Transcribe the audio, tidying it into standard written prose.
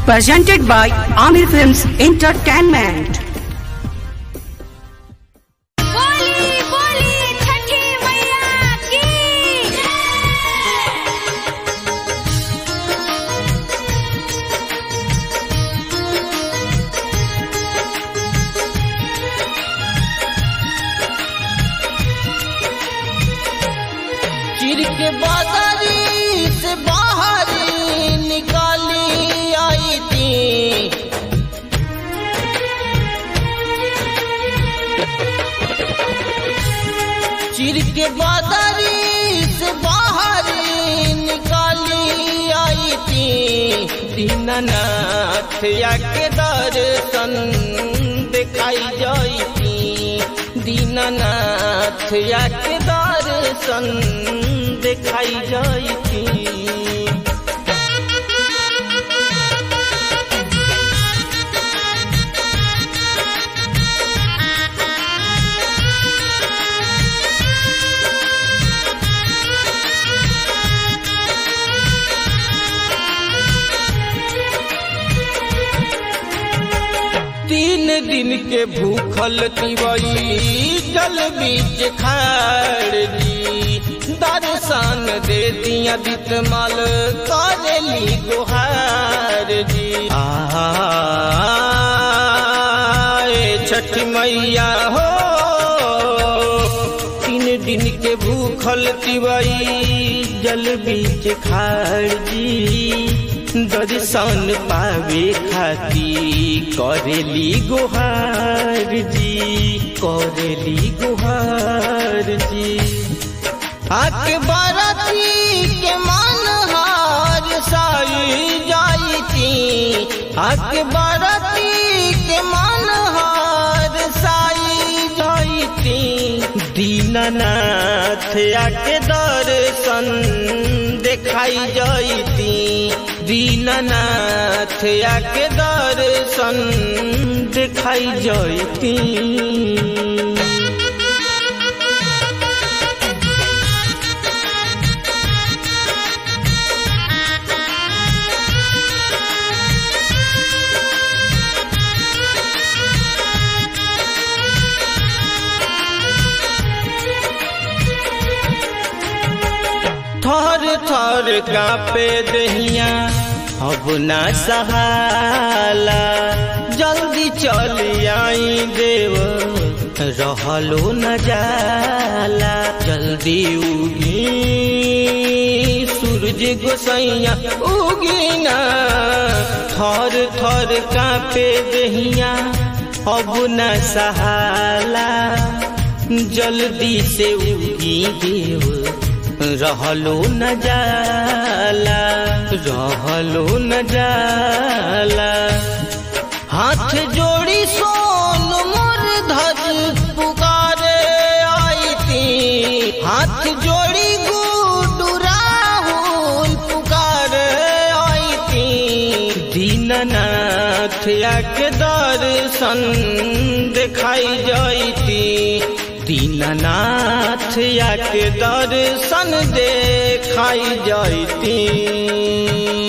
presented by Amir Films Entertainment. चिर के बाजारी से बाहर निकाली आई थी, चिर के बाजारी से बाहर निकाली आई थी। दीनानाथ के दर्शन दिखाई जाई थी, दीनानाथ के दर्शन दिखाई जाई थी। तीन दिन के भूखल तिवई जल बीच खाड़ जी, दर्शन दे दिया दितमल करेली गुहार जी। छठ मैया हो, तीन दिन के भूखल तिवई जल बीच खाड़ जी, दर्शन पावे खाती करेली गुहार जी, करेली गुहार जी। आके बाराती के मन हार साई जाई थी, आके बाराती के मन हार साई जाई थी। दीनानाथ आके दर्शन दिखाई जाई थी, दीनानाथ के दर्शन दिखाई जाई थी। थर थर कांपे दहिया अब ना सहाला, जल्दी चल आई देव रहलो न जाला। जल्दी उगी सूरज गोसैया उगी ना, थर थर कांपे दहिया अब न सहाला, जल्दी से उगी देव रहलो न जाला, रहलो न जाला। हाथ जोड़ी सोन मोर धज पुकारे आई थी, हाथ जोड़ी गुडू राहुल पुकारे आई थी। दीनानाथ के दर्शन दिखाई जाई थी, दीनानाथ के दर्शन दिखाई जाई थी।